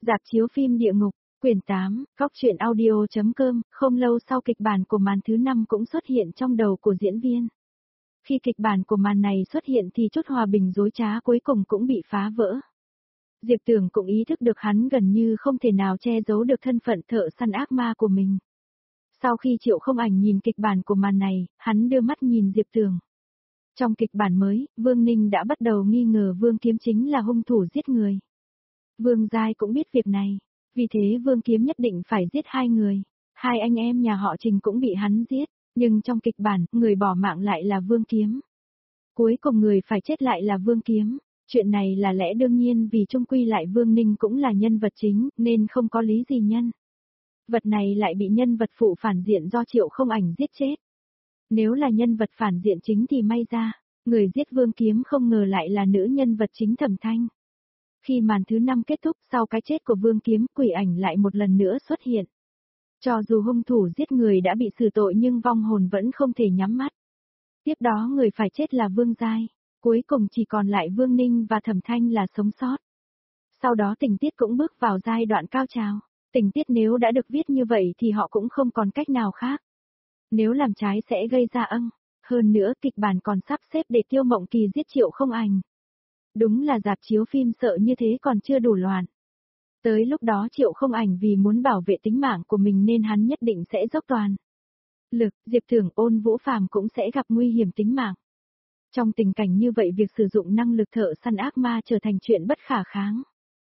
Rạp chiếu phim Địa Ngục, quyển 8, Góc truyện audio.com, không lâu sau kịch bản của màn thứ 5 cũng xuất hiện trong đầu của diễn viên. Khi kịch bản của màn này xuất hiện thì chút hòa bình dối trá cuối cùng cũng bị phá vỡ. Diệp Tưởng cũng ý thức được hắn gần như không thể nào che giấu được thân phận thợ săn ác ma của mình. Sau khi Triệu Không Ảnh nhìn kịch bản của màn này, hắn đưa mắt nhìn Diệp Tưởng. Trong kịch bản mới, Vương Ninh đã bắt đầu nghi ngờ Vương Kiếm chính là hung thủ giết người. Vương Giai cũng biết việc này, vì thế Vương Kiếm nhất định phải giết hai người. Hai anh em nhà họ Trình cũng bị hắn giết, nhưng trong kịch bản, người bỏ mạng lại là Vương Kiếm. Cuối cùng người phải chết lại là Vương Kiếm. Chuyện này là lẽ đương nhiên vì chung quy lại Vương Ninh cũng là nhân vật chính, nên không có lý gì nhân vật này lại bị nhân vật phụ phản diện do Triệu Không Ảnh giết chết. Nếu là nhân vật phản diện chính thì may ra, người giết Vương Kiếm không ngờ lại là nữ nhân vật chính Thẩm Thanh. Khi màn thứ 5 kết thúc sau cái chết của Vương Kiếm, quỷ ảnh lại một lần nữa xuất hiện. Cho dù hung thủ giết người đã bị xử tội nhưng vong hồn vẫn không thể nhắm mắt. Tiếp đó người phải chết là Vương Giai, cuối cùng chỉ còn lại Vương Ninh và Thẩm Thanh là sống sót. Sau đó tình tiết cũng bước vào giai đoạn cao trào. Tình tiết nếu đã được viết như vậy thì họ cũng không còn cách nào khác. Nếu làm trái sẽ gây ra hơn nữa kịch bản còn sắp xếp để Tiêu Mộng Kỳ giết Triệu Không Ảnh. Đúng là rạp chiếu phim sợ như thế còn chưa đủ loạn. Tới lúc đó Triệu Không Ảnh vì muốn bảo vệ tính mạng của mình nên hắn nhất định sẽ dốc toàn lực, Diệp Tưởng Ôn Vũ Phàm cũng sẽ gặp nguy hiểm tính mạng. Trong tình cảnh như vậy việc sử dụng năng lực thợ săn ác ma trở thành chuyện bất khả kháng.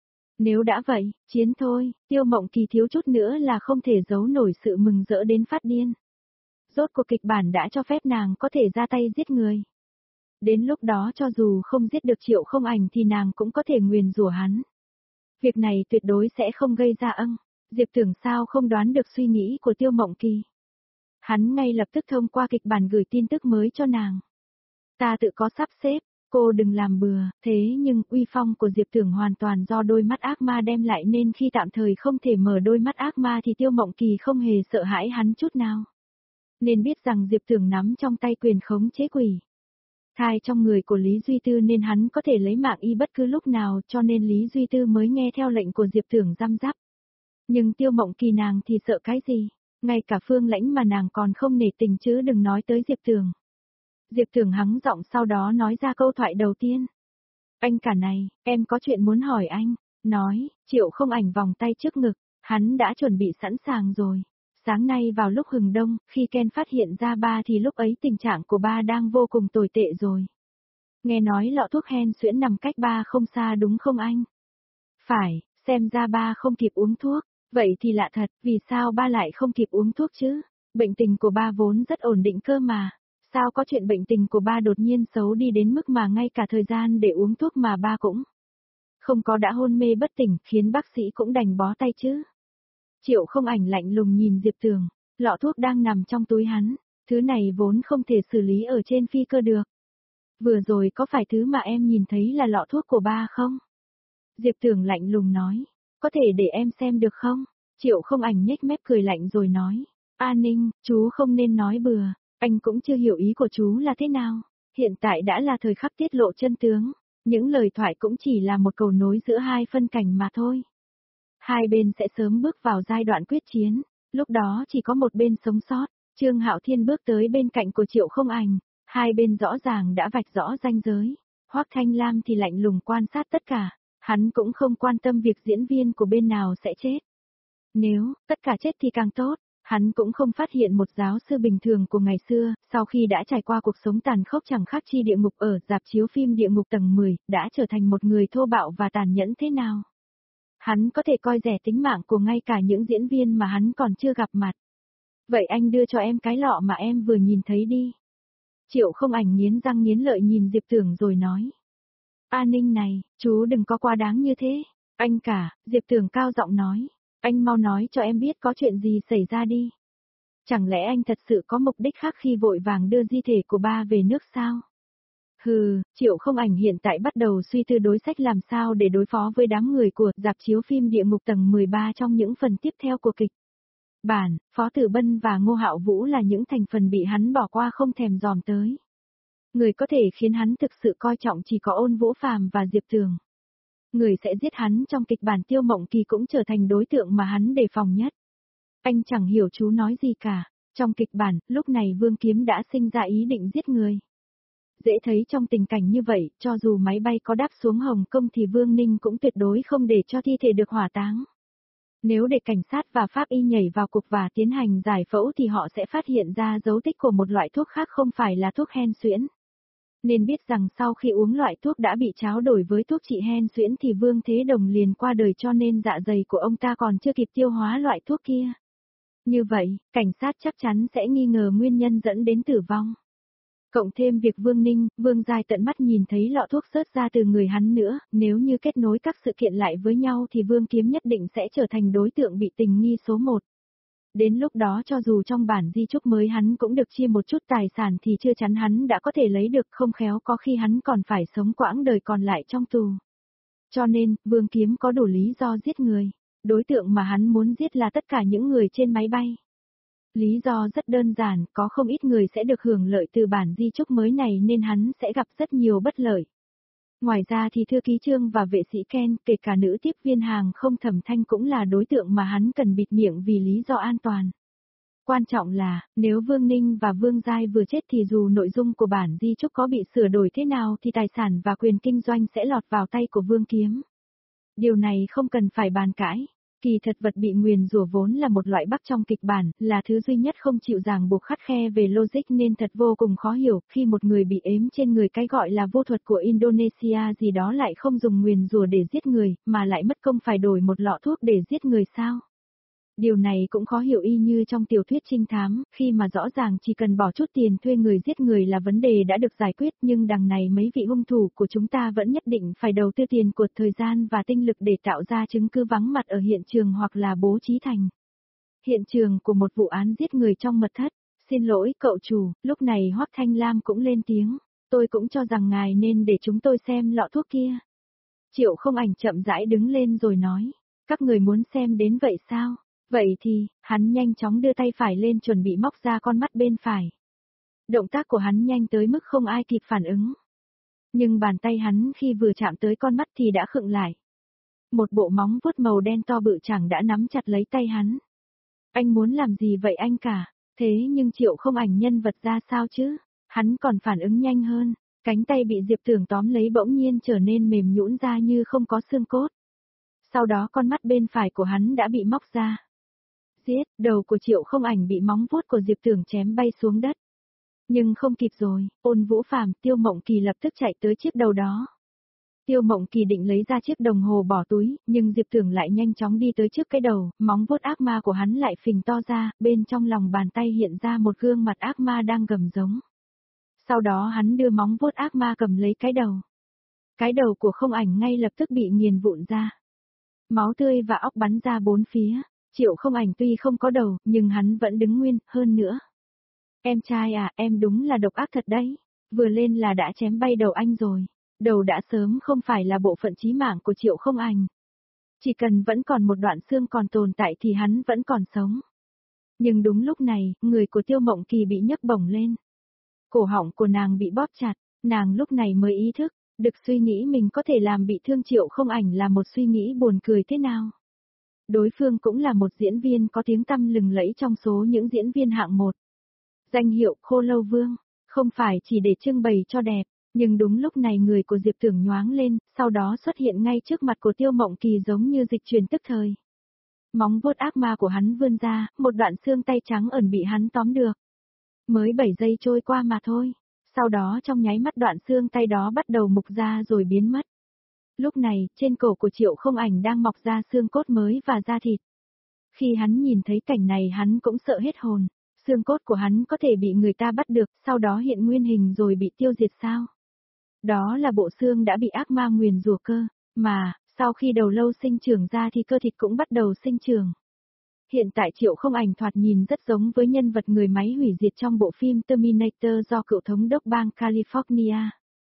Nếu đã vậy, chiến thôi, Tiêu Mộng Kỳ thiếu chút nữa là không thể giấu nổi sự mừng rỡ đến phát điên. Rốt cuộc kịch bản đã cho phép nàng có thể ra tay giết người. Đến lúc đó cho dù không giết được Triệu Không Ảnh thì nàng cũng có thể nguyền rủa hắn. Việc này tuyệt đối sẽ không gây ra Diệp Tưởng sao không đoán được suy nghĩ của Tiêu Mộng Kỳ. Hắn ngay lập tức thông qua kịch bản gửi tin tức mới cho nàng. Ta tự có sắp xếp, cô đừng làm bừa, thế nhưng uy phong của Diệp Tưởng hoàn toàn do đôi mắt ác ma đem lại nên khi tạm thời không thể mở đôi mắt ác ma thì Tiêu Mộng Kỳ không hề sợ hãi hắn chút nào. Nên biết rằng Diệp Tưởng nắm trong tay quyền khống chế quỷ thai trong người của Lý Duy Tư nên hắn có thể lấy mạng y bất cứ lúc nào cho nên Lý Duy Tư mới nghe theo lệnh của Diệp Tưởng răm rắp. Nhưng Tiêu Mộng Kỳ nàng thì sợ cái gì, ngay cả Phương Lãnh mà nàng còn không nể tình chứ đừng nói tới Diệp Tưởng. Diệp Tưởng hắng giọng sau đó nói ra câu thoại đầu tiên. Anh cả này, em có chuyện muốn hỏi anh. Nói, Triệu Không Ảnh vòng tay trước ngực, hắn đã chuẩn bị sẵn sàng rồi. Sáng nay vào lúc hừng đông, khi Ken phát hiện ra ba thì lúc ấy tình trạng của ba đang vô cùng tồi tệ rồi. Nghe nói lọ thuốc hen suyễn nằm cách ba không xa đúng không anh? Phải, xem ra ba không kịp uống thuốc. Vậy thì lạ thật, vì sao ba lại không kịp uống thuốc chứ? Bệnh tình của ba vốn rất ổn định cơ mà. Sao có chuyện bệnh tình của ba đột nhiên xấu đi đến mức mà ngay cả thời gian để uống thuốc mà ba cũng không có, đã hôn mê bất tỉnh khiến bác sĩ cũng đành bó tay chứ? Triệu Không Ảnh lạnh lùng nhìn Diệp Tưởng, lọ thuốc đang nằm trong túi hắn, thứ này vốn không thể xử lý ở trên phi cơ được. Vừa rồi có phải thứ mà em nhìn thấy là lọ thuốc của ba không? Diệp Tưởng lạnh lùng nói, có thể để em xem được không? Triệu Không Ảnh nhếch mép cười lạnh rồi nói, A Ninh, chú không nên nói bừa, anh cũng chưa hiểu ý của chú là thế nào. Hiện tại đã là thời khắc tiết lộ chân tướng, những lời thoại cũng chỉ là một cầu nối giữa hai phân cảnh mà thôi. Hai bên sẽ sớm bước vào giai đoạn quyết chiến, lúc đó chỉ có một bên sống sót. Trương Hạo Thiên bước tới bên cạnh của Triệu Không Ảnh, hai bên rõ ràng đã vạch rõ ranh giới. Hoắc Thanh Lam thì lạnh lùng quan sát tất cả, hắn cũng không quan tâm việc diễn viên của bên nào sẽ chết. Nếu tất cả chết thì càng tốt, hắn cũng không phát hiện một giáo sư bình thường của ngày xưa, sau khi đã trải qua cuộc sống tàn khốc chẳng khác chi địa ngục ở rạp chiếu phim Địa Ngục tầng 10, đã trở thành một người thô bạo và tàn nhẫn thế nào. Hắn có thể coi rẻ tính mạng của ngay cả những diễn viên mà hắn còn chưa gặp mặt. Vậy anh đưa cho em cái lọ mà em vừa nhìn thấy đi. Triệu Không Ảnh nghiến răng nghiến lợi nhìn Diệp Tưởng rồi nói. A Ninh này, chú đừng có quá đáng như thế. Anh cả, Diệp Tưởng cao giọng nói. Anh mau nói cho em biết có chuyện gì xảy ra đi. Chẳng lẽ anh thật sự có mục đích khác khi vội vàng đưa di thể của ba về nước sao? Hừ, Triệu Không Ảnh hiện tại bắt đầu suy tư đối sách làm sao để đối phó với đám người của rạp chiếu phim Địa Ngục tầng 13 trong những phần tiếp theo của kịch bản. Phó Tử Bân và Ngô Hạo Vũ là những thành phần bị hắn bỏ qua không thèm dòm tới. Người có thể khiến hắn thực sự coi trọng chỉ có Ôn Vũ Phàm và Diệp Tưởng. Người sẽ giết hắn trong kịch bản Tiêu Mộng Kỳ cũng trở thành đối tượng mà hắn đề phòng nhất. Anh chẳng hiểu chú nói gì cả. Trong kịch bản, lúc này Vương Kiếm đã sinh ra ý định giết người. Dễ thấy trong tình cảnh như vậy, cho dù máy bay có đáp xuống Hồng Kông thì Vương Ninh cũng tuyệt đối không để cho thi thể được hỏa táng. Nếu để cảnh sát và pháp y nhảy vào cuộc và tiến hành giải phẫu thì họ sẽ phát hiện ra dấu tích của một loại thuốc khác không phải là thuốc hen suyễn. Nên biết rằng sau khi uống loại thuốc đã bị tráo đổi với thuốc trị hen suyễn thì Vương Thế Đồng liền qua đời, cho nên dạ dày của ông ta còn chưa kịp tiêu hóa loại thuốc kia. Như vậy, cảnh sát chắc chắn sẽ nghi ngờ nguyên nhân dẫn đến tử vong. Cộng thêm việc Vương Ninh, Vương Giai tận mắt nhìn thấy lọ thuốc rớt ra từ người hắn nữa, nếu như kết nối các sự kiện lại với nhau thì Vương Kiếm nhất định sẽ trở thành đối tượng bị tình nghi số 1. Đến lúc đó cho dù trong bản di chúc mới hắn cũng được chia một chút tài sản thì chưa chắn hắn đã có thể lấy được, không khéo có khi hắn còn phải sống quãng đời còn lại trong tù. Cho nên, Vương Kiếm có đủ lý do giết người. Đối tượng mà hắn muốn giết là tất cả những người trên máy bay. Lý do rất đơn giản, có không ít người sẽ được hưởng lợi từ bản di chúc mới này nên hắn sẽ gặp rất nhiều bất lợi. Ngoài ra thì thư ký Trương và vệ sĩ Ken, kể cả nữ tiếp viên hàng không Thẩm Thanh cũng là đối tượng mà hắn cần bịt miệng vì lý do an toàn. Quan trọng là, nếu Vương Ninh và Vương Giai vừa chết thì dù nội dung của bản di chúc có bị sửa đổi thế nào thì tài sản và quyền kinh doanh sẽ lọt vào tay của Vương Kiếm. Điều này không cần phải bàn cãi. Kỳ thật vật bị nguyền rủa vốn là một loại bug trong kịch bản, là thứ duy nhất không chịu ràng buộc khắt khe về logic nên thật vô cùng khó hiểu, khi một người bị ếm trên người cái gọi là vô thuật của Indonesia gì đó lại không dùng nguyền rủa để giết người, mà lại mất công phải đổi một lọ thuốc để giết người sao? Điều này cũng khó hiểu y như trong tiểu thuyết trinh thám, khi mà rõ ràng chỉ cần bỏ chút tiền thuê người giết người là vấn đề đã được giải quyết, nhưng đằng này mấy vị hung thủ của chúng ta vẫn nhất định phải đầu tư tiền của thời gian và tinh lực để tạo ra chứng cứ vắng mặt ở hiện trường hoặc là bố trí thành hiện trường của một vụ án giết người trong mật thất. Xin lỗi cậu chủ, lúc này Hoắc Thanh Lam cũng lên tiếng, tôi cũng cho rằng ngài nên để chúng tôi xem lọ thuốc kia. Triệu Không Ảnh chậm rãi đứng lên rồi nói, các người muốn xem đến vậy sao? Vậy thì, hắn nhanh chóng đưa tay phải lên chuẩn bị móc ra con mắt bên phải. Động tác của hắn nhanh tới mức không ai kịp phản ứng. Nhưng bàn tay hắn khi vừa chạm tới con mắt thì đã khựng lại. Một bộ móng vuốt màu đen to bự chẳng đã nắm chặt lấy tay hắn. Anh muốn làm gì vậy anh cả? Thế nhưng Triệu Không Ảnh nhân vật ra sao chứ? Hắn còn phản ứng nhanh hơn. Cánh tay bị Diệp Tưởng tóm lấy bỗng nhiên trở nên mềm nhũn ra như không có xương cốt. Sau đó con mắt bên phải của hắn đã bị móc ra. Giết, đầu của Triệu Không Ảnh bị móng vuốt của Diệp Tưởng chém bay xuống đất. Nhưng không kịp rồi, Ôn Vũ Phàm, Tiêu Mộng Kỳ lập tức chạy tới chiếc đầu đó. Tiêu Mộng Kỳ định lấy ra chiếc đồng hồ bỏ túi, nhưng Diệp Tưởng lại nhanh chóng đi tới trước cái đầu, móng vuốt ác ma của hắn lại phình to ra, bên trong lòng bàn tay hiện ra một gương mặt ác ma đang gầm giống. Sau đó hắn đưa móng vuốt ác ma cầm lấy cái đầu. Cái đầu của Không Ảnh ngay lập tức bị nghiền vụn ra. Máu tươi và óc bắn ra bốn phía. Triệu Không Ảnh tuy không có đầu, nhưng hắn vẫn đứng nguyên, hơn nữa. Em trai à, em đúng là độc ác thật đấy. Vừa lên là đã chém bay đầu anh rồi. Đầu đã sớm không phải là bộ phận chí mạng của Triệu Không Ảnh. Chỉ cần vẫn còn một đoạn xương còn tồn tại thì hắn vẫn còn sống. Nhưng đúng lúc này, người của Tiêu Mộng Kỳ bị nhấc bổng lên. Cổ họng của nàng bị bóp chặt, nàng lúc này mới ý thức, được suy nghĩ mình có thể làm bị thương Triệu Không Ảnh là một suy nghĩ buồn cười thế nào. Đối phương cũng là một diễn viên có tiếng tăm lừng lẫy trong số những diễn viên hạng 1. Danh hiệu Khô Lâu Vương, không phải chỉ để trưng bày cho đẹp, nhưng đúng lúc này người của Diệp Tưởng nhoáng lên, sau đó xuất hiện ngay trước mặt của Tiêu Mộng Kỳ giống như dịch chuyển tức thời. Móng vuốt ác ma của hắn vươn ra, một đoạn xương tay trắng ẩn bị hắn tóm được. Mới 7 giây trôi qua mà thôi, sau đó trong nháy mắt đoạn xương tay đó bắt đầu mục ra rồi biến mất. Lúc này, trên cổ của Triệu Không Ảnh đang mọc ra xương cốt mới và da thịt. Khi hắn nhìn thấy cảnh này hắn cũng sợ hết hồn, xương cốt của hắn có thể bị người ta bắt được, sau đó hiện nguyên hình rồi bị tiêu diệt sao? Đó là bộ xương đã bị ác ma nguyền rủa cơ, mà, sau khi đầu lâu sinh trưởng ra thì cơ thịt cũng bắt đầu sinh trưởng. Hiện tại Triệu Không Ảnh thoạt nhìn rất giống với nhân vật người máy hủy diệt trong bộ phim Terminator do cựu thống đốc bang California.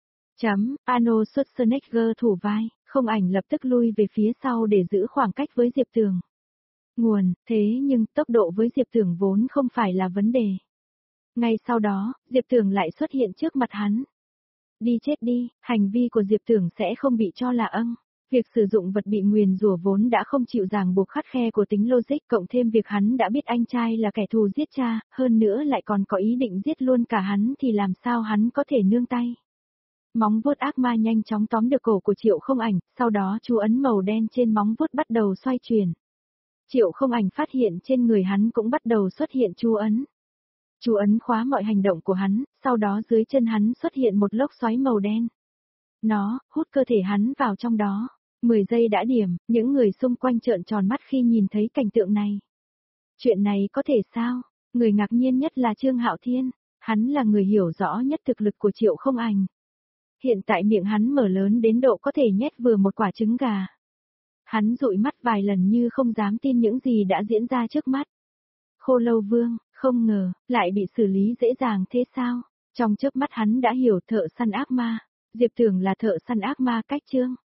Arnold Schwarzenegger thủ vai, Không Ảnh lập tức lui về phía sau để giữ khoảng cách với Diệp Tưởng. Nguồn, thế nhưng tốc độ với Diệp Tưởng vốn không phải là vấn đề. Ngay sau đó, Diệp Tưởng lại xuất hiện trước mặt hắn. Đi chết đi, hành vi của Diệp Tưởng sẽ không bị cho là âng. Việc sử dụng vật bị nguyền rủa vốn đã không chịu ràng buộc khắt khe của tính logic, cộng thêm việc hắn đã biết anh trai là kẻ thù giết cha, hơn nữa lại còn có ý định giết luôn cả hắn thì làm sao hắn có thể nương tay. Móng vuốt ác ma nhanh chóng tóm được cổ của Triệu Không Ảnh, sau đó chú ấn màu đen trên móng vuốt bắt đầu xoay chuyển. Triệu Không Ảnh phát hiện trên người hắn cũng bắt đầu xuất hiện chú ấn. Chú ấn khóa mọi hành động của hắn, sau đó dưới chân hắn xuất hiện một lốc xoáy màu đen. Nó hút cơ thể hắn vào trong đó. 10 giây đã điểm, những người xung quanh trợn tròn mắt khi nhìn thấy cảnh tượng này. Chuyện này có thể sao? Người ngạc nhiên nhất là Trương Hạo Thiên, hắn là người hiểu rõ nhất thực lực của Triệu Không Ảnh. Hiện tại miệng hắn mở lớn đến độ có thể nhét vừa một quả trứng gà. Hắn dụi mắt vài lần như không dám tin những gì đã diễn ra trước mắt. Khô Lâu Vương, không ngờ, lại bị xử lý dễ dàng thế sao? Trong chớp mắt hắn đã hiểu thợ săn ác ma. Diệp Tưởng là thợ săn ác ma cách Trương